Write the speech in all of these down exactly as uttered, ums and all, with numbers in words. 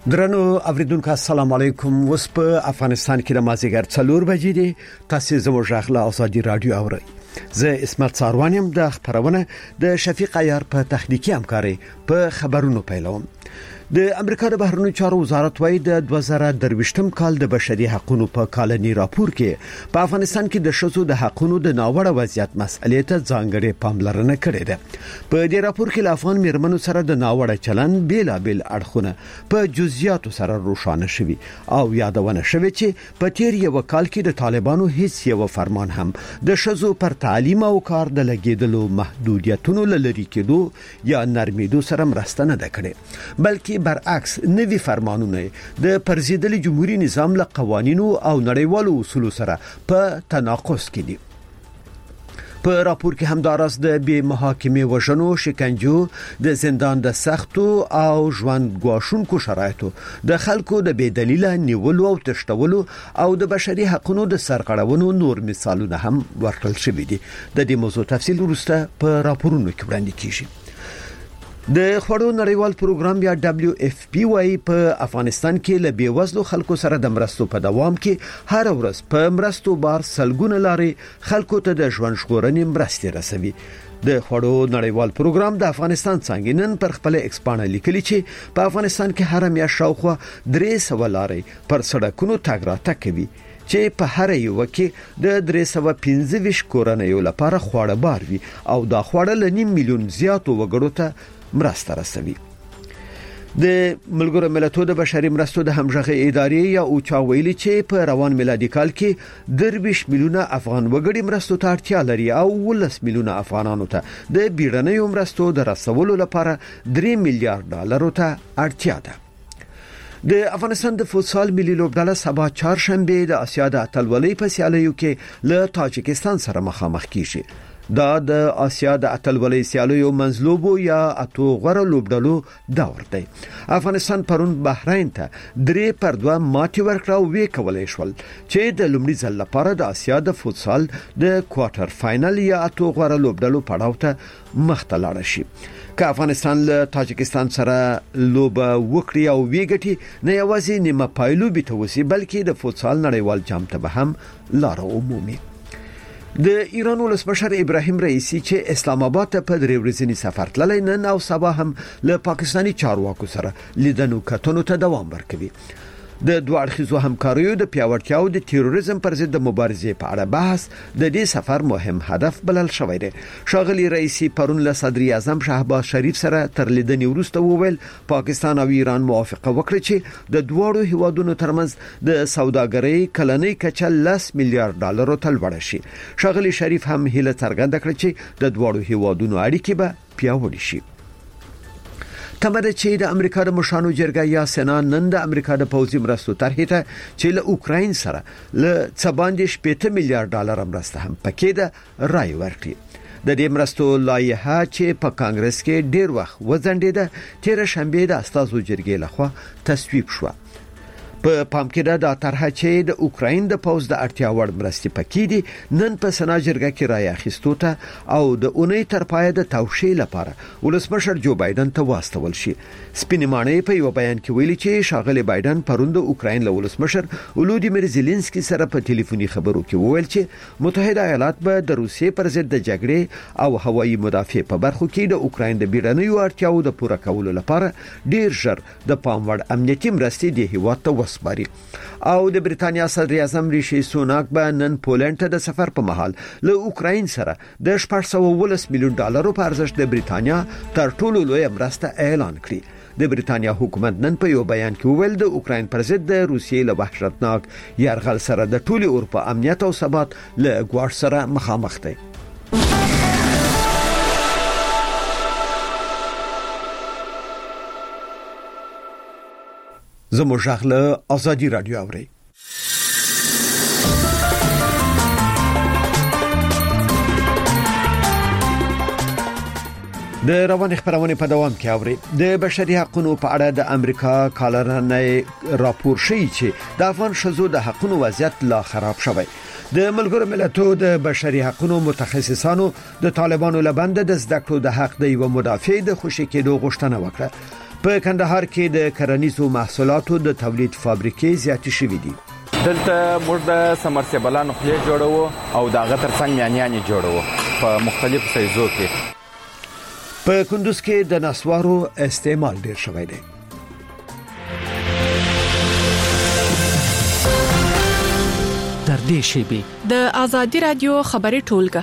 درنو اوریدونکو السلام علیکم. اوس په افغانستان کې د مازیګر څلور بجې دي. تاسو زموږ غږ له ازادي رادیو اورئ. زه اسمت ساروانیم د خبرونه د شفیق عیار په تخنیکی همکاري په خبرونو پیلوم. د امریکا د بهرنیو چارو وزارت وايي د دوه زره درویشتم کال د بشري حقوقو په کالني راپور کې په افغانستان کې د شذو د حقوقو د ناوړه وضعیت مسئلې ته ځانګړې پاملرنه کړې ده. په دې راپور کې افغان میرمنو سره د ناوړه چلن بیلابل اړخونه په جزئیاتو سره روښانه شوي او یادونه شوي چې په تیر یو کال کې د طالبانو هیڅ یو فرمان هم د شذو پر تعلیم او کار د لګیدلو محدودیتونو لری کېدو یا نرمیدو سره مرسته نه ده کړې، بلکې برعکس نوی فرمانونه د پرزیدلي جمهوریت نظام له قوانینو او نړیوالو اصولو سره په تناقض کې دي. په راپور کې همدارس د بې محاکمې وژنو، شکنجو، د زندان د سختو او ژوند ګواښونکو شرایطو، د خلکو د بې دلیله نیولو او تشتولو او د بشري حقوقو د سرغړونو نور مثالونه هم ورکړل شوي دي. د دې موضوع تفصیل وروسته په راپورونو کې وړاندې کیږي. د خوړو نړیوال پروګرام یا دبليو اف پی وايي په افغانستان کې له بیوزلو خلکو سره د مرستو په دوام کې هر ورځ په مرستو بار سلګونه لاري خلکو ته د ژوند ژغورنې مرستې رسوي. د خوړو نړیوال پروګرام د افغانستان څنګه نن پر خپل ایکسپانه لیکلي چې په افغانستان کې هر میاشت شاوخوا درې سوه لاري پر سړکونو تګ راتګ کوي چې په هر یو کې د درې سوه پنځه ویشت کورنیو لپاره خواړه بار وي او دا خواړه ل نیم میلیون زیاتو وګړو ته مرسته رسوي. د ملګرو ملتونو د بشري مرستو د همغږي ادارې یا اوچا ویلي چې په روان میلادي کال کې درویش میلیونه افغان وګړي مرستو ته اړتیا لري او ولس میلیونه افغانانو ته د بیړنیو مرستو د رسولو لپاره درې میلیارډ ډالرو ته اړتیا ده. د افغانستان د فوتسال ملي لوبډله سبا چهارشنبه د اسیا د اتلولۍ په سیالیو کې له تاجکستان سره مخامخ کیږي. دا د اسیا د اتلولۍ سیالیو منځلوبو یا اتو غوړه لوبډلو دور دی. افغانستان پرون بحرین ته درې پر دوه ماتې ورکړه وی کولای شول چې د لومړي ځل لپاره د اسیا د فوتسال د کوارټر فائنل یا اتو غوړه لوبډلو پړاو ته مخته لاړ شي. که افغانستان له تاجکستان سره لوبه وکړي او ویګټي نه یوازې نیمه پایلو به توسي بلکې د فوتسال نړیوال جام ته به هم لار عمومي. د ایران ولسمشر ابراهیم رئیسی چې اسلام آباد ته په درې ورځنی سفر تللی نن او سبا هم له پاکستانی چارواکو سره لیدنو کتنو ته دوام ورکوي. د دوه اړخیزو همکاریو د پیاوړتیا او د تیروریزم پر ضد د مبارزې په اړه بحث د دې سفر مهم هدف بلل شوی دی. شاغلی رئیسی پرون له صدر اعظم شهباز شریف سره تر لیدنې وروسته وویل پاکستان او ایران موافقه وکړه چې د دوه هیوادونو ترمنځ د سوداګرۍ کلنۍ کچه لس میلیارډ ډالر ته لوړه شي. شاغلی شریف هم هیله څرګنده کړه چې د دوه هیوادونو اړیکې به پیاوړې شي. تمره چې د امریکا د مشرانو جرګه یا سنا نن د امریکا د پوځي مرستو طرحې ته چې له اوکراین سره له څباندې شپږ میلیارډ ډالر مرسته هم پکې ده رای ورکړي. د دې مرستو لایحه چې په کانګرس کې ډیر وخت وځنډېده تیر شنبه د استازو جرګې لخوا تصویب شو. په پام کې دا طرحه چې د اوکراین د پوز د اړتیا وړ مرستې پکې دي نن په سنا جرګه کې رای اخیستو ته او د اونۍ تر پایه د توشیح لپاره ولسمشر جو بایدن ته واستول شي. سپینمانه په یو بیان کې ویلي چې شاغلی بایدن پرون د اوکراین له ولسمشر ولودیمیر زيلنسکي سره په ټلیفوني خبرو کې وویل چې متحده ایالات به د روسیې پر ضد د جګړې او هوایي مدافع په برخو کې د اوکراین د بیړنیو اړتیاو د پوره کولو لپاره ډیر ژر د پام وړ امنیتي مرستې د هیواد ته وسپاري. او د بریتانیا صدر اعظم ریشي سوناک به نن پولند ته د سفر په مهال له اوکراین سره د شپږ سوه ولس میلیون ډالرو په ارزښت د بریتانیا تر ټولو لوی مرسته اعلان کړې. د بریتانیا حکومت نن په یو بیان کې وویل د اوکراین پر ضد د روسیې له وحشتناک یرغل سره د ټولي اروپا امنیت او ثبات له ګواښ سره مخامخ دی. زموږ غږ له ازادي رادیو اوري. د روان خبرونه په دوام کې اوري. د بشري حقوقو په اړه د امریکا کالرنې راپور شي چې د افغان شذو د حقوقو وضعیت لا خراب شوی. د ملګرو ملتونو د بشري حقوقو متخصصانو د طالبانو لبند د زده کړو د حق دی و مدافع د خوشی کېدو غوښتنه وکړه. په کندهار کې د کرنیزو محصولاتو د تولید فابریکې زیاتې شوې دي. دلته موږ د سمرسیبلانو خلی جوړو او د هغه ترڅنګ میانیانې جوړو په مختلفو سایزو کې. په کندوز کې د نسوارو استعمال ډیر شوی دی. تر دې شیبې د آزادي رادیو خبري ټولګه.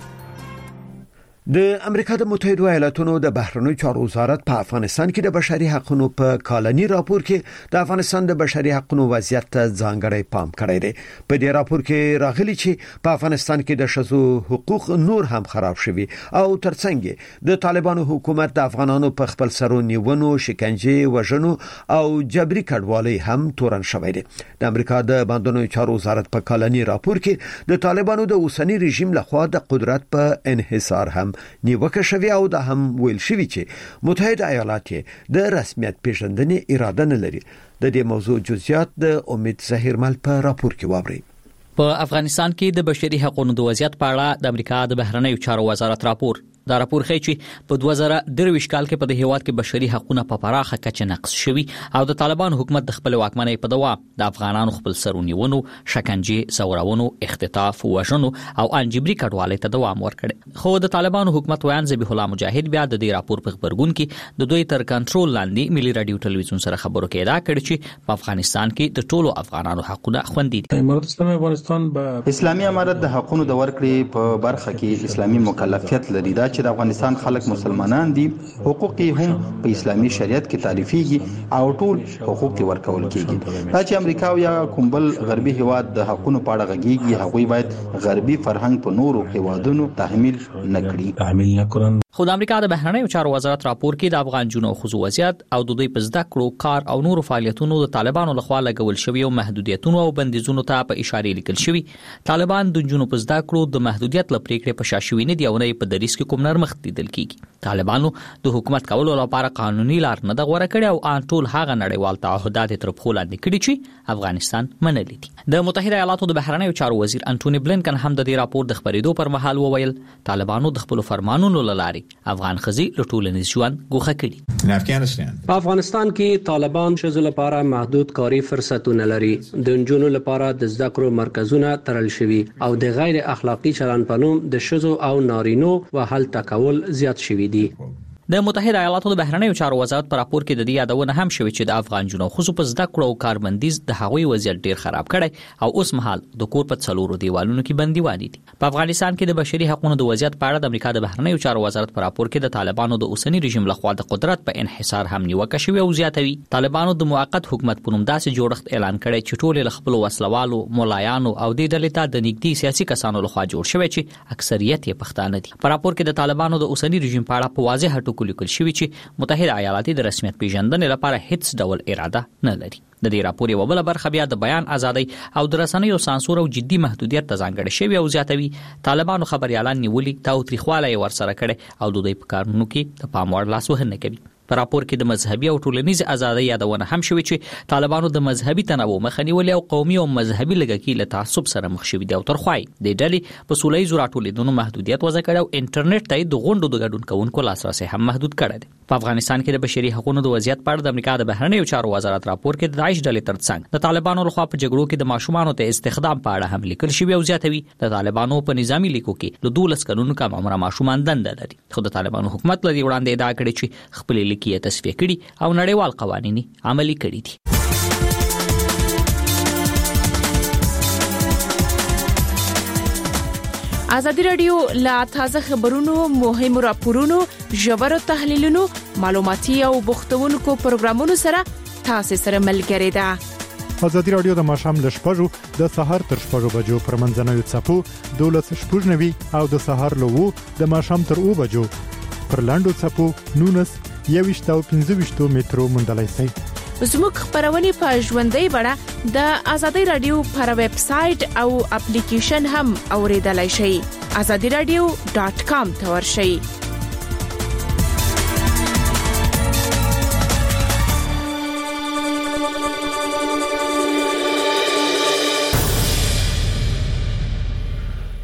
د امریکا د متحده ایالاتونو د بهرنیو چارو وزارت په افغانستان کې د بشري حقوقو په کالني راپور کې د افغانستان د بشري حقوقو وضعیت ته ځانګړی پام کړی دی. په دې راپور کې راغلي چې په افغانستان کې د شذو حقوق نور هم خراب شوي او ترڅنګ د طالبانو حکومت د افغانانو په خپل سرو نیونو، شکنجه، وژنو او جبري کډوالۍ هم تورن شوی دی. د امریکا د بهرنیو چارو وزارت په کالني راپور کې د طالبانو د اوسنی رژیم لخوا د قدرت په انحصار هم نیوکه شوی او د هم ویل شوی چې متحده ایالات د رسمیت پیژندنې اراده نه لري. د دې موضوع جزئیات د امید ظهیرمل په راپور کې واوري. په افغانستان کې د بشري حقوقو د وضعیت په اړه د امریکا د بهرنیو چارو وزارت راپور دا راپور ښیي چې په دوه زره درویشت کال کې په د هیواد کې بشري حقوقونه په پراخه کچه نقض شوي او د طالبان حکومت د خپل واکمنۍ په دوام د افغانانو خپل سرونیونو، شکنجه، زورونو، اختطاف، وژنو او انجبري کډوالۍ ته دوام ورکړي. خو د طالبان حکومت ویان ذبیح الله مجاهد بیا د دې راپور په خبرګون کې د دوی تر کنټرول لاندې ملي رادیو ټلویزیون سره خبرو کې ادعا کړې چې په افغانستان کې د ټولو افغانانو حقوقونه خوندي دي. امارات اسلامي افغانستان به اسلامي امارت د حقوقو د ورکړې په برخه کې اسلامي مکلفیت لري. دا چې د افغانستان خلک مسلمانان دي، حقوق هم په اسلامي شریعت کې تعریفيږي او ټول حقوق ورکول کیږي. دا چې امریکا او یا کوم بل غربي هیواد د حقوقو په اړه غږیږي، هغوی باید غربي فرهنګ په نورو هیوادونو تحمیل نکړي. تحمیل نکړي. خو د امریکا د بهرنیو چارو وزارت راپور کې د افغان جنو خصوصي وضعیت او د دوی په زده کړو، کار او نورو فعالیتونو د طالبانو لخوا لګول شوی او محدودیتونو او بندیزونو ته په اشاره لیکل شوی. طالبان د جنو په زده کړو د محدودیت لپاره په شاشوي نه دی او نه په دریس کې کوم نرمښت لیدل کیږي. طالبانو د حکومت کولو لپاره قانوني لار نه د غوړه کړي او ان ټول هغه نړیوال تعهدات تر په لاندې کړي چې افغانستان منلي دي. د متحده ایالاتو د بهرنیو چارو وزیر انټونی بلنکن هم د دې راپور د خبرېدو پر مهال وویل طالبانو د خپل فرمانونو لاري افغان خزي له ټولنیز ژوند ګوښه کړي. په افغانستان کې طالبان شذو لپاره محدود کاری فرصتونه لري. د نجونو لپاره د زده کړو مرکزونه تړل شوي او د غیر اخلاقی چلن په نوم د شذو او نارینو وهل تکول زیات شوي دي. د متحده ایالاتو د بهرنیو چارو وزارت پر راپور کې د دې یادونه هم شوې چې د افغان جنو خصوصي په زده کړو او کاربندیز د هغوی وضعیت ډیر خراب کړي او اوس مهال د کور په څلورو دیوالونو کې بندیواني دي. په افغانستان کې د بشري حقوقو د وضعیت په اړه د امریکا د بهرنیو چارو وزارت پر راپور کې د طالبانو د اوسنی رژیم لخوا د قدرت په انحصار هم نیوکه شوې او زیاتوي. طالبانو د موقت حکومت په نوم داسې جوړښت اعلان کړی چې ټول خپل وسلوالو، مولایانو او د دلې ته د نږدې سیاسي کسانو لخوا جوړ شوی چې اکثریت یې پښتانه دي. په راپور کې د طالبانو د اوسنی رژیم په اړه په واضح ټکو لیکل شوی چې متحده ایالات د رسمیت پیژندنې لپاره هیڅ ډول اراده نه لري. د دې راپور یو بل برخه بیا د بیان ازادي او د رسنیو سانسور او جدي محدودیت ته ځانګړی شوی او زیاتوي. طالبانو خبريالان نیولي تاوتریخواله ورسره کړي او د دوی په کارونو کې د پام وړ لاس وهنه کوي. په راپور کې د مذهبي او ټولنیز ازادۍ یادونه هم شوې چې طالبانو د مذهبي تنوع مخه نیولې او قومي او مذهبي لږکي له تعصب سره مخ شوي دي او ترخوای د ډلې په سولې زور ټولیدونو محدودیت وضع کړي او انټرنیټ ته د غونډو د ګډون کوونکو لاسرسي هم محدود کړي دي. په افغانستان کې د بشري حقوقو د وضعیت په اړه د امریکا د بهرنیو چارو وزارت راپور کې د داعش ډلې ترڅنګ د طالبانو لخوا په جګړو کې د ماشومانو ته استخدام په اړه هم لیکل شوی او زیاتوي. د طالبانو په نظامی لیکو کې له دولس کلونو کم عمره ماشومان دنده لري. خو د طالبانو حکومت لدی وړاندې ادعا کړې چې خپل لیکي تصفیه کړي او نړیوال قوانین عملي کړي دي. آزادي رادیو لا تازه خبرونو، مهم راپورونو، ژور تحلیلونو، معلوماتي او بوختونکو پروګرامونو سره تاسو سره ملګری ده. آزادي رادیو د ماښام له شپږو د سهار تر شپږو بجو پر منځنوي څپو دولس شپږ نوي او د سهار له وو د ماښام تر اوه بجو پر لاندو څپو نونس یويشت او پنځه ویشت مترو موندلای شئ. زموږ خبرونه په ژوندۍ بڼه د آزادي رادیو پر ویب سټ او اپلیکیشن هم اوریدلای شئ. آزادي رادیو ډاٹ کام ته ورشئ.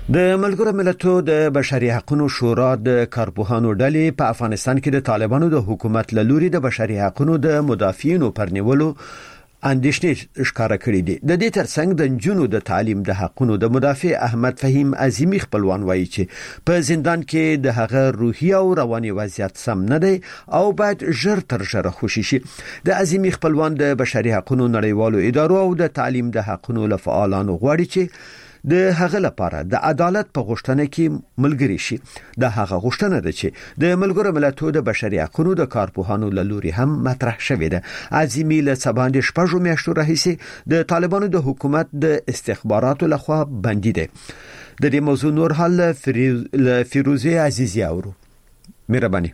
د ملګرو ملتونو د بشري حقوقو شورا د کارپوهانو ډلې په افغانستان کې د طالبانو د حکومت له لوري د بشري حقوقو د مدافعینو پر نیولو اندېښنې ښکارا کړې دي. د دې ترڅنګ د نجونو د تعلیم د حقوقو د مدافع احمد فهیم عظیمی خپلوان وایي چې په زندان کې د هغه روحي او رواني وضعیت سم نه دی او باید ژر تر ژره خوشي شي. د عظیمی خپلوان د بشري حقوقو نړیوالو ادارو او د تعلیم د حقوقو له فعالانو غواړي چې د هغه لپاره د عدالت په غوښتنه کې ملګری شي. د هغه غوښتنه ده چې د ملګرو ملتونو د بشري حقوقو د کارپوهانو له لوري هم مطرح شوې ده. عظیمی له سباندې شپږو میاشتو راهیسې د طالبانو د حکومت د استخباراتو لخوا بندي ده. د دې موضوع نور حل له فیروزه عزیزی اورو. مهرباني.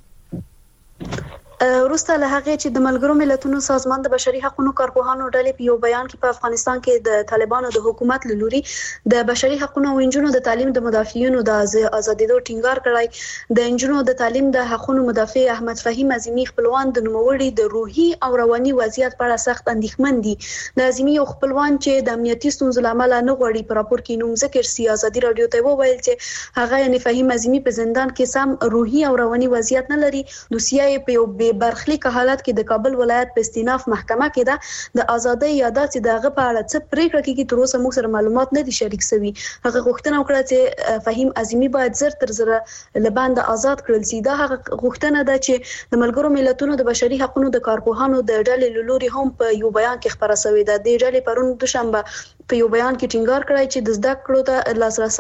وروسته له هغه چې د ملګرو ملتونو سازمان د بشري حقوقو کارپوهانو ډلې په یو بیان کې په افغانستان کې د طالبانو د حکومت له لوري د بشري حقوقو او انجونو د تعلیم د مدافعینو د ازادېدو ټینګار کړی. د انجونو د تعلیم د حقوقو مدافع احمد فهیم عظیمی خپلوان د نوموړي د روحي او رواني وضعیت په اړه سخت اندېښمن دي. د عظیمی او خپلوان چې د امنیتي ستونزو لامل نه غواړي په راپور کې نوم ذکر سي، ازادي رادیو ته وویل چې هغه یعنی فهیم عظیمی په زندان کې سم روحي او رواني وضعیت نه لري. دوسیه په یو بې برخلیک حالت کې د کابل ولایت په استیناف محکمه کې ده. د ازادۍ یاده چې دغه په اړه څه پریکړه کیږي تر اوسه موږ سره معلومات نه دي شریک شوي. هغه غوښتنه وکړه چې فهیم عظیمی باید زر تر زره لبند آزاد کړل شي. دا هغه غوښتنه ده چې د ملګرو ملتونو د بشري حقوقو د کارپوهانو د ډلې لوري هم په یو بیان کې خبره شوې ده. د ډلې پرون دوشنبه په یو بیان کې ټینګار کړی چې د زده کړو ته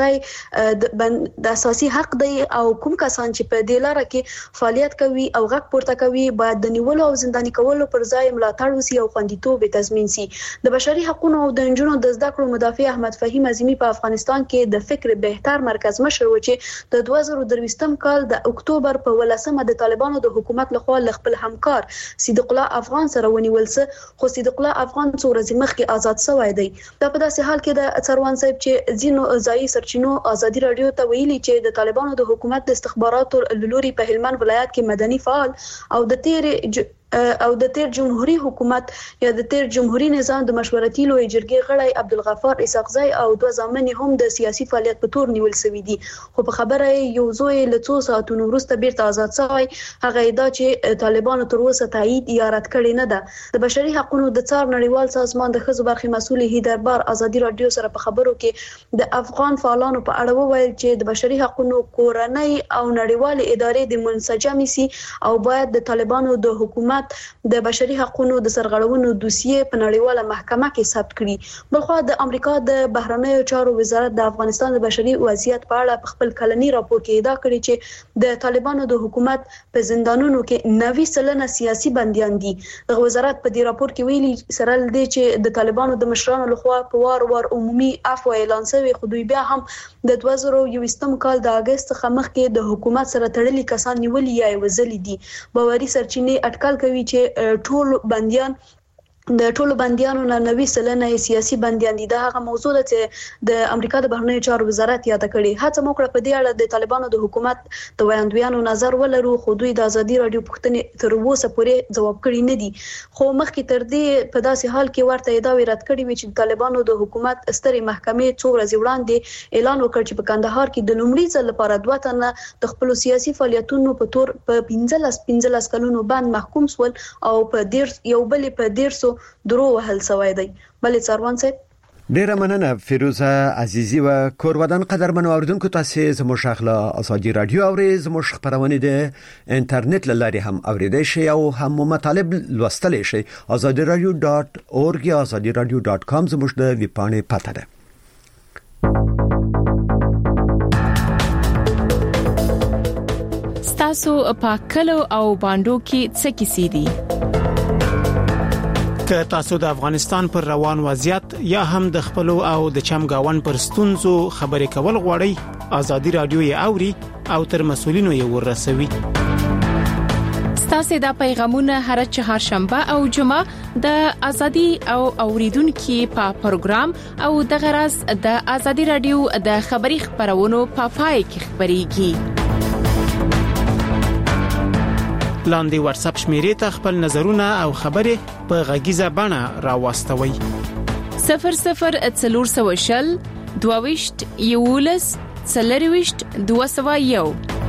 لاسرسي د اساسي حق دی او کوم کسان چې په دې لاره کې فعالیت کوي او غږ پورته کوي باید د نیولو او زنداني کولو پر ځای ملاتړ وشي او خوندیتوب تضمین شي. د بشري حقوقو او د انجونو د زده کړو مدافع احمد فهیم عظیمی په افغانستان کې د فکر بهتر مرکز مشر و چې د دوه زره درویشتم کال د اکتوبر په ولسمه د طالبانو د حکومت لخوا خپل همکار صدیق الله افغان سره ونیول سه، خو صدیق الله افغان څو ورځې مخکې آزاد شوی دی. دا په داسې حال کې د څروان صاحب چې ځینو ځایي سرچینو ازادي رادیو ته ویلي چې د طالبانو د حکومت د استخباراتو لوري په هلمند ولایت کې مدني فعال او د تیر ج... او د تیر جمهوریت حکومت یا د تیر جمهوریت نظام د مشورتي لوی جرګې غړی عبدالغفار اسحاقزی او دوه زامن هم د سیاسي فعالیت په تور نیول شوی دي. خو په خبره یو زوی له څو ساعتونو وروسته بیرته آزاد شوی. هغه ادعا چې طالبانو تر اوسه تایید یا رد کړی نه ده. د بشري حقوقو د څار نړیوال سازمان د ښځو برخې مسؤل هیدربار ازادي رادیو سره په خبرو کې د افغان فعالانو په اړه وویل چې د بشري حقوقو کورنۍ او نړیوال ادارې د منسجم سي او باید د طالبانو د حکومت د بشري حقوقو د سرغړونو دوسیه په نړیواله محکمه کې ثبت کړي. بلخو د امریکا د بهرنیو چارو وزارت د افغانستان د بشري وضعیت په اړه په خپل کلنی راپور کې ادعا کړې چې د طالبانو د حکومت په زندانونو کې نوي سلنه سیاسي بنديان دي. د وزارت په دې راپور کې ویلي سره لدی چې د طالبانو د مشرانو لخوا په وار وار عمومي عفو اعلان شوی، خو دوی بیا هم د دوه زره یوویشتم کال د اگست څخه مخکې د حکومت سره تړلي کسان نیولي یا وزلي دي. باوري سرچینې اټکل کوي چې ټول بنديان د ټولو بنديانو نه نوي سلنه سیاسي بنديان دي. دا هغه موضوع ده چې د امریکا د بهرنیو چارو وزارت یاد کړي. هڅه موکړه په دې اړه د طالبانو د حکومت د وړاندوینو نظر ولرو، خو دوی د ازادي رادیو پوښتنې تر اوسه پورې جواب کړی نه دي. خو مخکې تر دې په داسې حال کې ورته ادعا رد کړې وي چې طالبانو د حکومت سترې محکمې څو ورځې وړاندې اعلان وکړ چې په کندهار کې د لومړي ځل لپاره دوه تنه د خپل سیاسي فعالیتونو په تور په پنځلس پنځلس کلونو باندې محکوم شول او په ډیر یو بل په ډیر سو درو وهل سوی دی. بلې څروان صاحب ډیره مننه فیروزه عزیزی و کورودان قدرمن اوریدونکو تاسو زموږ خپل ازادي رادیو او زموږ خبرونه د انټرنیټ لاري هم اوریدئ شئ او هم مطالب لوستلی شئ. ازادي رادیو ډاټ اورګ یا ازادي رادیو ډاټ کام زموږ د ویب پاڼې پته ده. ستاسو په کلو او باندو کې څه کیسې دي؟ که تاسو د افغانستان پر روان وضعیت یا هم د خپل او د چمګاون پر ستونزو خبرې کول غواړئ، ازادي رادیو یې اوري او تر مسولینو یې ورسوي. ستاسو د پیغامونه هر چهارشنبه او جمعه د ازادي او اوریدونکو په پروګرام او د غرض د ازادي رادیو د خبري خبرونو په پای کې خبريږي. لاندې واتس اپ شمیرې ته خپل نظرونه او خبرې په غږیزه بڼه راوستوي. صفر صفر څلور سوه شل دوه ویشت یولس سلریوشت دوه سوه یو.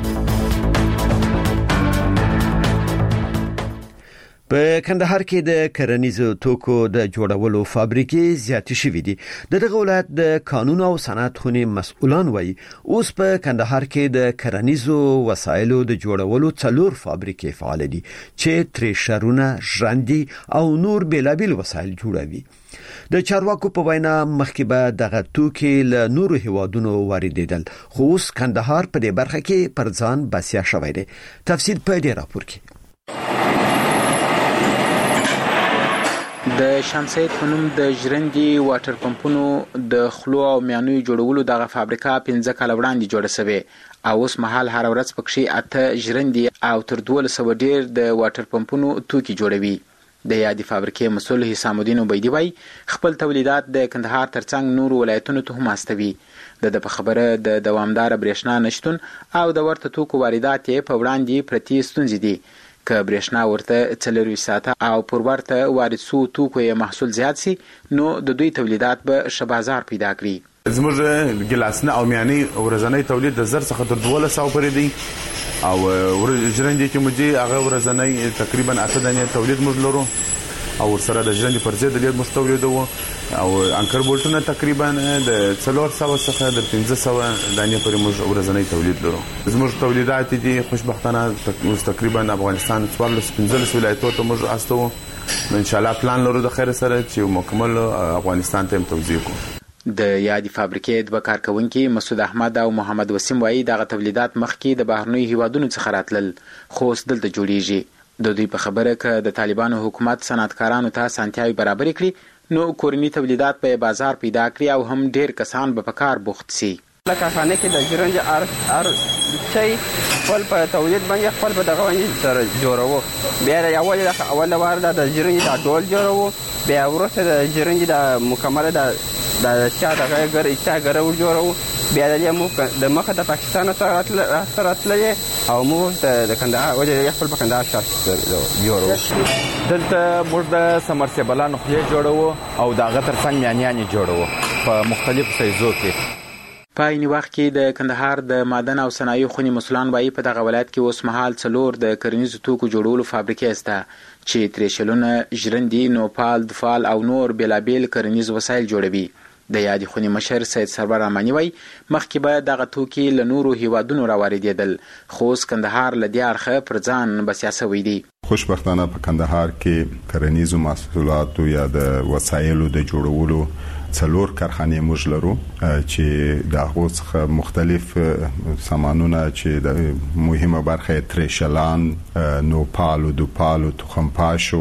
په کندهار کې د کرنیزو توکو د جوړولو فابریکې زیاتې شوې دي. د دغه ولایت د قانون او صنعت خونې مسؤلان وایي اوس په کندهار کې د کرنیزو وسایلو د جوړولو څلور فابریکې فعال دي چې تریشرونه، ژرندې او نور بیلابیل وسایل جوړوي. د چارواکو په وینا مخکې به دغه توکي له نورو هیوادونو واردېدل، خو اوس کندهار په دې برخه کې پر ځان بسیا شوی دی. تفصیل په دې راپور کې. د شمسید په نوم د ژرندې واټر پمپونو د خلو او میانوي جوړولو دغه فابریکه پنځه کال وړاندې جوړه شوې او اوس مهال هر ورځ پکې اته ژرندې او تر دوه سوه ډیر د واټر پمپونو توکي جوړوي. د یادې فابریکې مسؤل حسام الدین عبیدی وایي خپل تولیدات د کندهار ترڅنګ نور ولایتونو ته هم استوي. د په خبره د دوامدار برېښنا نشټون او د ورته توکو واردات په وړاندې پرتی ستونزې دي. که برېښنا ورته څلور ساعته او پر ورته وارد سو توکو یې محصول زیات سي نو د دوی تولیدات به ښه بازار پیدا کړي. زموږ ګلاسنه او میاني ورځنی تولید د زر څخه تر دوه سوه پورې دی او ژرندې چې موږ هغه ورځنی تقریبا اته دانې تولید موږ لرو او سره د ژرندې پر ضد ډېر مستورد وو او انکر بولټونه تقریبا د څلور سوه څخه د پنځه سوه دانې پورې موږ ورځنی تولید لرو. زموږ تولیدات دي خوشبختانه تقریبا افغانستان څوارلس پنځلس ولایتونو ته موږ استو. ان شاء الله پلان لرو د خیر سره چې مکمل افغانستان ته توزیع کوو. د یادې فابریکې دوه کارکونکي مسعود احمد او محمد وسیم وایي دغه تولیدات مخکې د بهرنیو هیوادونو څخه راتلل خو اوس دلته جوړیږي. د دوی په خبره که د طالبانو حکومت صنعتکارانو ته اسانتیاوې برابرې کړي نو کورني تولیدات په بازار پیدا کړي او هم ډیر کسان به په کار بوخت سي. لکه خانه کې د ژرندې ار ار شي خپل په تولید باندې خپل په دغه باندې سره جوړو. بیا د اول اول وار د ژرندې د ډول جوړو، بیا وروسته د ژرندې د مکمله د د چا دغه ګر چا ګرو جوړو. بیا د مو د مخه د پاکستان سره راتللې او مو د کندهار وجه خپل په کندهار شاته جوړو. دلته موږ د سمرسیبلانو خلې جوړو او دغه ترڅنګ میانیانې جوړو په مختلفو سایزو کې. په عین وخت کې د کندهار د معدن او صنایع خونې مسؤلان وایي په دغه ولایت کې اوس مهال څلور د کرنیزو توکو جوړولو فابریکې شته چې تریشلونه، ژرندې، نوپال، دفال او نور بیلابیل کرنیز وسایل جوړوي. د یادې خونې مشر سید سرور رحماني وایي مخکې به دغه توکي له نورو هیوادونو راواردېدل خو اوس کندهار له دې اړخه پر ځان بسیا شوی دی. خوشبختانه په کندهار کې کرنیزو محصولاتو یا د وسایلو د جوړولو څلور کارخانې موږ لرو چې د هغو څخه مختلف سامانونه چې د مهمه برخه تریشلان، نوپال، دوپال، تخمپاشو،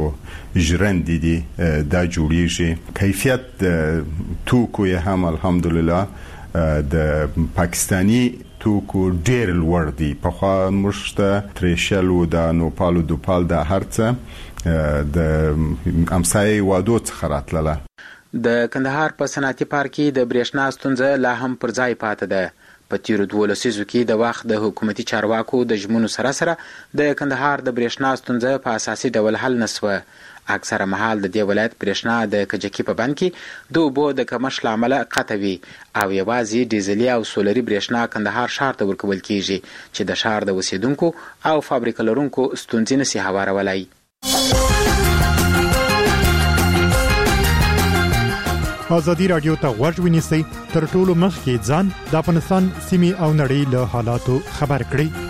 ژرندې دي دا جوړیږي. کیفیت توکو یې هم الحمدلله د پاکستانی توکو ډیر لوړ دي. په خوا موږ ته تریشل او د نوپال او دوپال د هرڅه د امسایي وادو څخه راتلله. د کندهار په صنعتي پارک کې د برېښنا ستونزه لا هم پر ځای پاتې ده. په تیرو دوه لسیزو کې د وخت د حکومتي چارواکو د ژمنو سره سره د کندهار د برېښنا ستونزه په اساسي ډول حل نشوه. اکثره مهال د دې ولایت برېښنا د کجکي په بند کې د اوبو د کمښت له امله قطع وي او یوازې ډیزلي او سولري برېښنا کندهار ښار ته ورکول کیږي چې د ښار د اوسیدونکو او فابریکه لرونکو ستونزې نشي هوارولای. ازادي رادیو ته غوږ ونیسئ تر ټولو مخکې ځان د افغانستان سیمې او نړۍ له حالاتو خبر کړئ.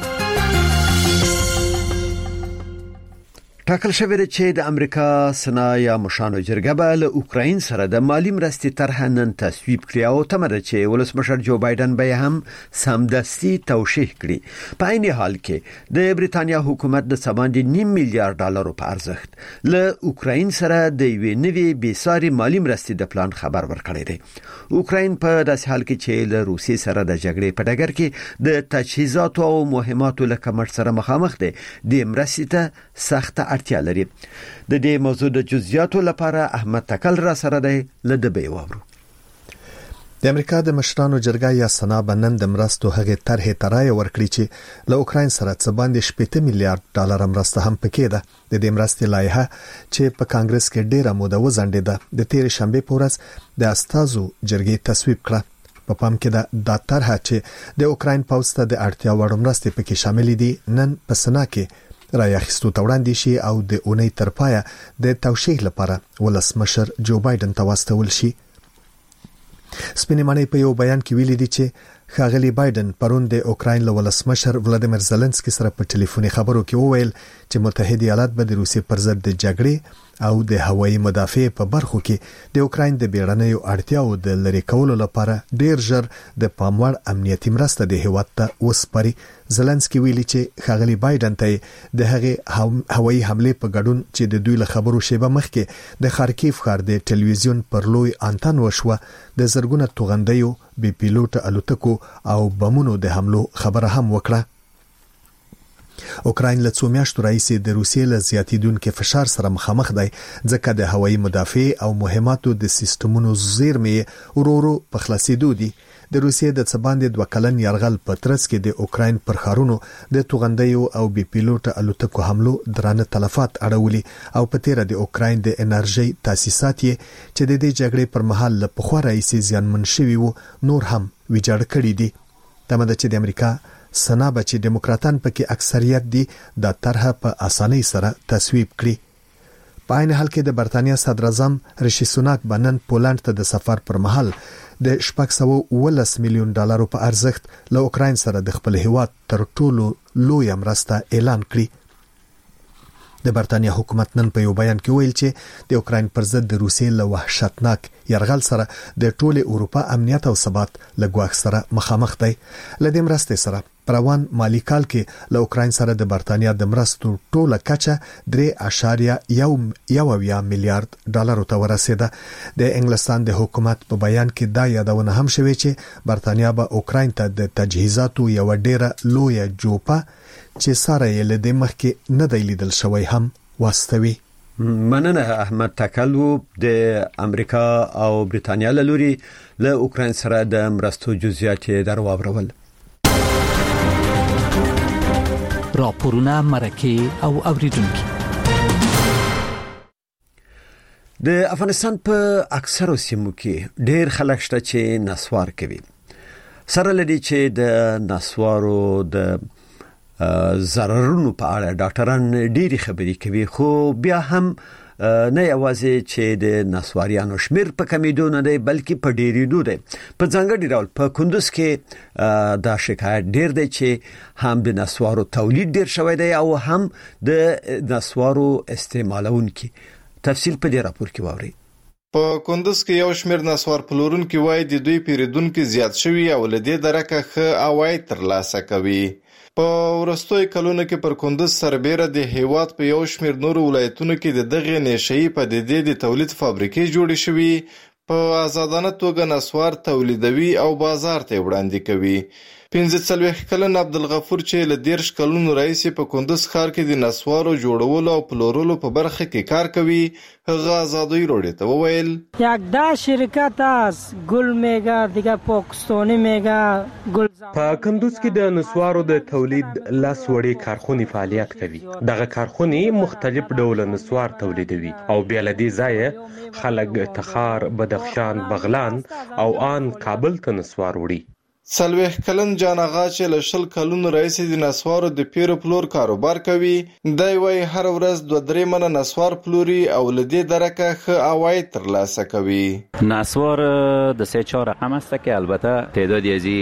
ټاکل شوی دی چې د امریکا سنا یا مشانو جرګه به له اوکراین سره د مالی مرستې طرح نن تصویب کړي او تمه ده چې ولسمشر جو بایدن به هم سمدستي توشیح کړي. په عین حال کې د بریتانیا حکومت د سباندې نیم میلیارډ ډالرو په ارزښت له اوکراین سره د یوې نوې بېساري مالی مرستې د پلان خبر ورکړی دی. اوکراین په داسې حال کې چې له روسیې سره د جګړې په ډګر کې د تجهیزاتو او مهماتو له کمښت سره مخامخ دی، د مرستې ته سخته اړتیا لري. د دې موضوع د جزئیاتو لپاره احمد تکل را سره دی لدبي وورو. د امریکا د مشرانو جرګه یا سنا بنن د مرستو هغه طرحه ترای ورکړي چې له اوکراین سره څه باندې شپږ میلیارډ ډالر مرسته هم پکې ده. د دې مرستې لایحه چې په کانګرس کې ډیره موده وځنډېده د تیر شنبه په ورځ د استازو جرګې تصویب کړه. په پام کې د داتر چې د اوکراین پوځ ته د اړتیا وړ مرستې پکې شامل دي نن په سنا کې رايخستو توړاندې شي او د اونۍ تر پایه د توشیح لپاره ولسمشر جو بایدن ته واستول شي. سپینمانه په یو بیان کې ویلي دي چې ښاغلي بایدن پرون د اوکراین له ولسمشر ولادیمیر زيلنسکي سره په ټلیفوني خبرو کې وویل چې متحده ایالات به د روسیې پر ضد د جګړې او د هوایي مدافع په برخو کې د اوکراین د بیړنیو اړتیاو د لری کولو لپاره ډیر ژر د پاموړ امنیتي مرسته د هیواد ته وسپاري. زيلنسکي ویلي چې ښاغلي بایدن ته د هغې هوایي حمله په ګډون چې د دوی له خبرو شیبه مخکې د خارکیف ښار د ټلویزیون پر لوی انتن وشوه د زرګونه توغندیو بي پیلوټ الوتکو او بمونو د حملو خبره هم وکړه. اوکراین له څو میاشتو راهیسې د روسیې له زیاتیدونکو فشار سره مخامخ دی ځکه د هوایي مدافع او مهماتو د سیستمونو زیرمې ورورو په خلاصېدو دي. د روسیې د څباندې دوه کلن یرغل په ترڅ کې د اوکراین پر ښارونو د توغندیو او بي پیلوټ الوتکو حملو درانه تلفات اړولي او په تیر د اوکراین د انرژي تاسیسات چې د دې جګړې پر مهال له پخوا راهیسې زیانمن شوي وو نور هم ویجاړ کړي دي. تمه ده چې د امریکا سنا به چې دیموکراتان پکې اکثریت دي د طرحه په اسانۍ سره تصویب کړي. په عین حال کې د برتانیا صدر اعظم ریشي سوناک بنن پولند ته د سفر پر مهال د شپږ سوه اوولس میلیون ډالرو په ارزښت له اوکراین سره د خپل هیواد تر ټولو لوی مرسته اعلان کړي. د برتانیا حکومت نن په یو بیان کې ویل چې د اوکراین پر ضد د روسیې له وحشتناک یرغل سره د ټوله اروپا امنیت او ثبات له ګواښ سره مخامخ دی. لدې مرستې سره پروان مالی کال کې له اوکراین سره د برتانیا د مرستو ټوله کچه درې اعشاریه یو یو میلیارډ ډالرو ته ورسېده. د انګلستان د حکومت په بیان کې دا یادونه هم شوې چې برتانیا به اوکراین ته د تجهیزاتو یو ډیره لویه جوپه چې ساره یې له دې مخکې نه دی لیدل شوی هم واستوي. مننه احمد تکلو. د امریکا او برتانیا له لوري له اوکراین سره د مرستو جزئیات درواورول. راپورونه مرکه او اوریدونکو. د افغانستان په اکثرو سیمو کې ډېر خلک شته چې نسوار کوي. سره لدی چې د نسوارو د ضررونو په اړه ډاکټران ډېری خبرې کوي خو بیا هم نه یوازې چې د نسواریانو شمیر په کمیدو نه دی بلکې په ډېریدو دی. په ځانګړي ډول په کندوز کې دا شکایت ډېر دی چې هم د نسوارو تولید ډېر شوی دی او هم د نسوارو استعمالونکي. تفصیل په دې راپور کې واورئ. په کندوز کې یو شمیر نسوار پلورونکي وایي د دوی پیریدونکو زیات شوي او لدې درکه ښه عواید ترلاسه کوي. په ورستوي کلونو کې پر کندوز سربېره د هیواد په یو شمیر نورو ولایتونو کې د دغه نشئی پدیدې د تولید فابریکې جوړې شوې په آزادانه توګه نسوار تولیدوي او بازار ته وړاندې کوي. پنځه څلوېښت کلن عبدالغفور چې له دیرش کلونو راهیسې په کندوز ښار کې د نسوارو جوړولو او پلورلو په برخه کې کار کوي هغه آزادی روډ ته وویل یک ده شرکت است گل میگه دیگه پاکستانی میگه گل. په کندوز کې د نسوارو د تولید لاس وړي کارخونې فعالیت کوي. دغه کارخونې مختلف ډول نسوار تولیدوي او بیا له دې ځایه خلک تخار، بدخشان، بغلان او آن کابل ته نسوار وړي. څلوېښت کلن جان آغا چې له شل کلونو راهیسې د نسوارو د پیرو پلور کاروبار کوي دی وایي هر ورځ دوه درې منه نسوار پلوري او له دې درکه ښه عواید ترلاسه کوي. نسوار د سه چهار رقم است که البته تعداد یزي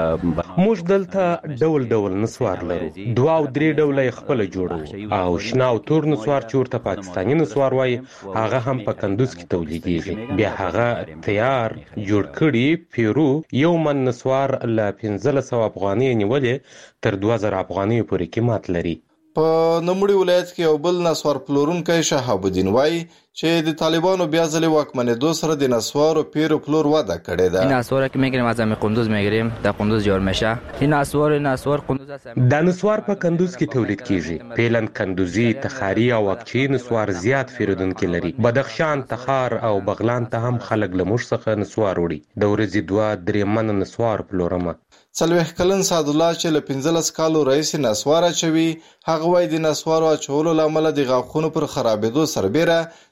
موږ دلته ډول ډول نسوار لرو. دوه او درې ډوله خپل جوړو او شنه او تور نسوار چې ورته پاکستاني نسوار وایي هغه هم په کندوز کې تولیدېږي. بیا هغه تیار جوړ کړي پیرو یو من نسوار له پنځه سوه افغانۍ نیولې تر دوه زره افغانۍ پورې قیمت لري. په نوموړي ولایت کې یو بل نسوار پلورونکی شهاب الدین وایي چې د طالبانو بیا ځلې واکمنېدو سره د نسوارو پیرو پلور وده کړې ده. این نسوار که میگیریم از همین قندوز میگیریم در قندوز جور میشه. این نسوار نسوار قندوز است. دا نسوار په کندوز کې تولید کیږي. پیلن کندوزي، تخاری او اقچی نسوار زیات پیرودونکي لري. بدخشان، تخار او بغلان ته هم خلک له موږ څخه نسوار وړي. د ورځې دوه درې منه نسوار پلورمه. څلوېښت کلن سعدالله چې له پنځلس کالو راهیسې نسوار اچوي هغه وایي د نسوارو اچولو له امله د غاښونو پر خرابېدو سربېره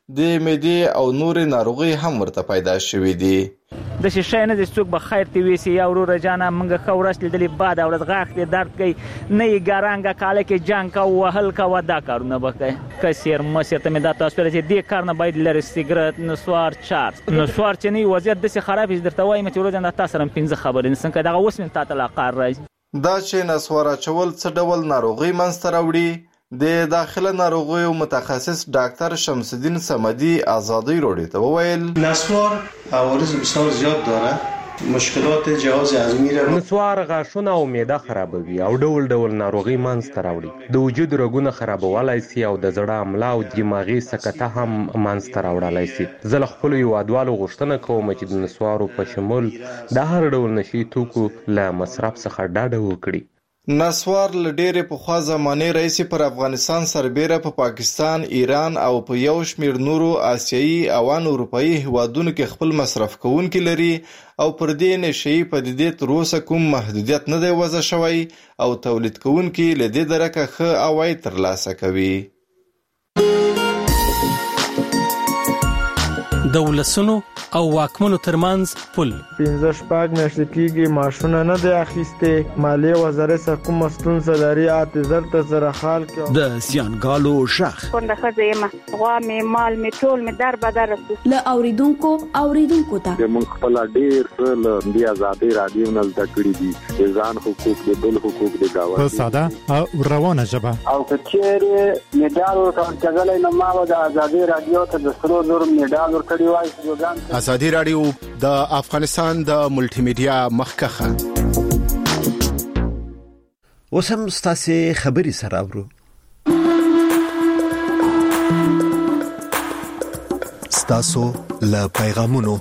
د معدې او نورې ناروغي هم ورته پیدا شوې دي. د شیشه نه د څوک به خیر تی ویسی یا ورور جانا منګه خورش لیدلې بعد او غاخ دې درد کوي نه یې ګارانګه کاله کې جنگ کا وهل کا ودا کارونه وکړي کسیر مسیر ته مې دا تاسو چې دې کار نه باید لری سیګریټ نسوار چارج نسوار چې نه وضعیت د خراب درته وای مې ورور جانا تاسو رم پنځه خبرې نسن کدا اوس من تاسو لا قار راځي. دا چې نسوار چول څه ډول ناروغي منځ ته راوړي د داخله ناروغیو متخصص ډاکټر شمس الدین صمدی آزادی روډی ته وویل نسوار عوارض بسیار زیاد داره مشکلات جهاز هضمی را نسوار غاښونه او معده خرابوي او ډول ډول ناروغي منځ ته راوړي د وجود رګونه خرابولای شي او د زړه عمله او دماغي سکته هم منځ ته راوړلای شي. زه له خپل یوادوالو غوښتنه کوم چې د نسوارو په شمول د هر ډول نشي توکو له مصرف څخه ډاډه وکړي. نسوار له ډېرې پخوا زمانې راهیسې پر افغانستان سربیره په پا پاکستان، ایران او په یو شمېر نورو آسیایي او ان اروپایي هیوادونو کې خپل مصرف کوونکي لري او پر دې نشهیي پدیدې تر اوسه کوم محدودیت نه دی وضع شوی او تولید کوونکي له دې درکه ښه عواید ترلاسه کوي. د ولسونو او واکمنو ترمنځ پل پنځه شپږ میاشتې کېږي معاشونه نه دی اخیستې. مالیې وزارت څخه کومه ستونزه لري اته زر ته سره حال کې د زیانګالو شخ کونډه ښځه یم غوا مې مال مې ټول مې در بدر رسو له اوریدونکو اوریدونکو ته موږ خپل ډېر څه له دې آزادۍ رادیو نه زده کړي دي د ځان حقوق د بل حقوق د گاونډي په ساده او روانه ژبه او کچېره میډال ورکړل کېدلای نو ما د آزادۍ رادیو ته د سرو زر میډال ورکړی وای. آزادي رادیو د افغانستان د ملټي میډیا مخکخه وسم ستاسو خبري سره اورو. ستاسو له پیغامونو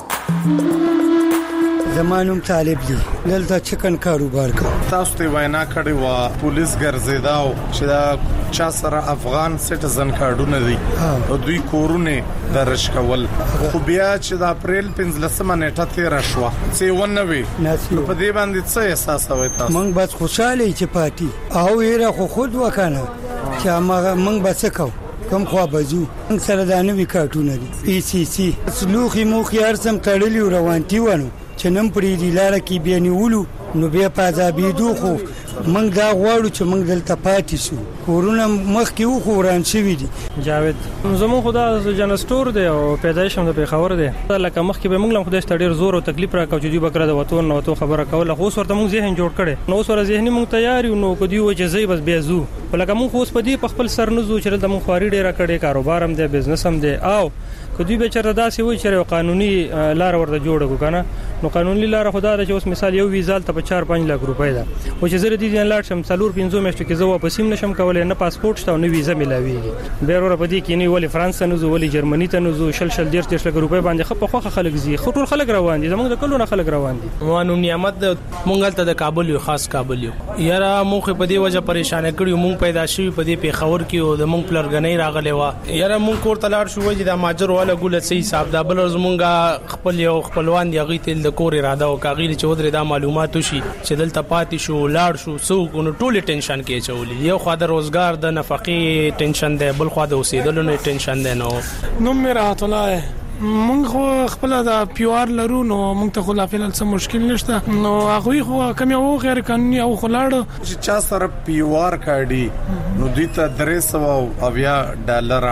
زمانوم طالب دی دلته چکن کاروبار کوم. تاسو ته وینا کړی و پولیس ګرځیداو چې دا چا سره افغان سټیزن کارډونه دي او دوی کورونه درش کول خو بیا چې د اپریل پنځلسمه نیټه تیر شو څه ونوي په دې باندې څه احساس وای تاسو؟ مونږ بس خوشاله چې پاتې او یې خو خود وکنه چې موږ مونږ بس کو کم خو بجو سره د نوې کارټونه دي ای سی سی سلوخي موخي ارسم تړلی روانتي ونه چې نن پرې دی لار کې بیا نیولو نو بیا پازابې دوه خو موږ دا غواړو چې موږ دلته پاتې شو کورونه مخ کې وو خوران شوی دي. جاوید زمون خدا جنستور دی او پیدایش هم د پیښور دی لکه مخ کې به موږ هم خدای ستړي زور او تکلیف راکاو چې دوی بکره د وطن نو تو خبره کوله خو ورته موږ ذهن جوړ کړي نو سره ذهني موږ تیار یو نو کدی و چې زی بس بیا زو لکه موږ اوس په دې په خپل سر نه زو چې د موږ خواري ډیره کړي کاروبار هم دی بزنس هم دی او کدی به چر داسې وي چې قانوني لار ورته جوړ کو کنه نو قانوني لار خدا د اوس مثال یو ویزال ته په چار پنځه لک روپۍ ده او چې زره دي نه لاړ شم څلور پنځه میاشتې کې زه واپس هم نشم کولای نه پاسپورت شته نه ویزه ملاويږي به ور په دې کې نه ولې فرانس نه زو ولې جرمني ته نه زو شل شل ډیر ډیر لک روپۍ باندې خپ خوخه خلک زی خطر خلک روان دي زمونږ د کلو نه خلک روان دي. موانو نعمت مونږ ته د کابل یو خاص کابل یو یاره مونږ په دې وجه پریشان کړیو مونږ پیدا شوی په دې پیښور کې او د مونږ پلرګنۍ راغلی و یاره مونږ کور تلاړ شو چې د ماجر والا ګول سي حساب دا بل زمونږ خپل یو خپلوان دی غي تل د کور اراده او کاغیر چې ودرې دا معلومات شي چې دلته پاتې شو لاړ شو سو کو ټول ټینشن کې چولې یو خو د روزګار د نفقې ټینشن دی بل خو د اوسېدلو نه ټینشن دی. نو نو مې راحت الله مونږ خو خپل د پیوار لرو نو مونږ ته خلافل څه مشکل نشته نو هغه خو کم یو غیر قانوني او خلاړ چې چا سره پیوار کاډي نو دوی ته درې سو او بیا ډالر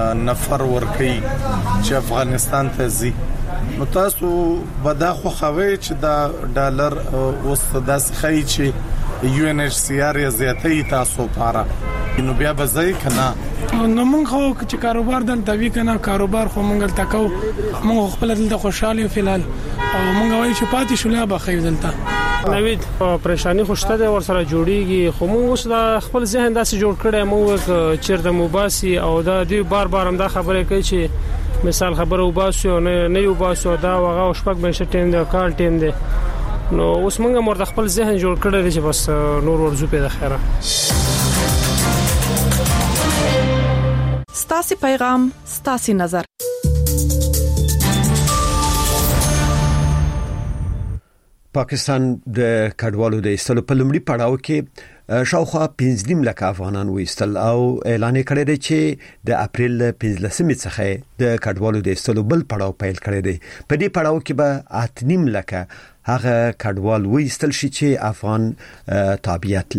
نفر ورکي چې افغانستان ته ځي نو تاسو بدا خو خوي چې دا ډالر اوس داس خي چې یو ان ایچ سی آر زیاتې تاسو لپاره نو بیا به ځای کنه نو موږ خو چې کاروبار دلته وی کنه کاروبار خو موږ تکو موږ خپل دلته خوشاله فلال او موږ وایو چې پاتې شولې به خیر دلته نوید پریشانی خوشته ده ور سره جوړیږي خو موږ اوس د خپل ذهن داسې جوړ کړی موږ چیرته موباسي او دا دی بار بار هم دا خبره کوي چې مثال خبره وباسو نه نه وباسو دا وغه شپږ مشه ټیم دی کال ټیم دی نو اوس موږ مرته خپل ذهن جوړ کړی چې بس نور ورزو په خیره. ستاسو پیغام ستاسو نظر پاکستان د کډوالو د ایستلو په لومړي پړاو کې شاوخوا پنځه لک افغانان وېستل او اعلان کړی دی چې د اپریل پنځلسمې څخه د کډوالو د ایستلو بل پړاو پیل کړی دی. په دې پړاو کې به اته لک هغه کډوال وېستل شي چې افغان تابعیت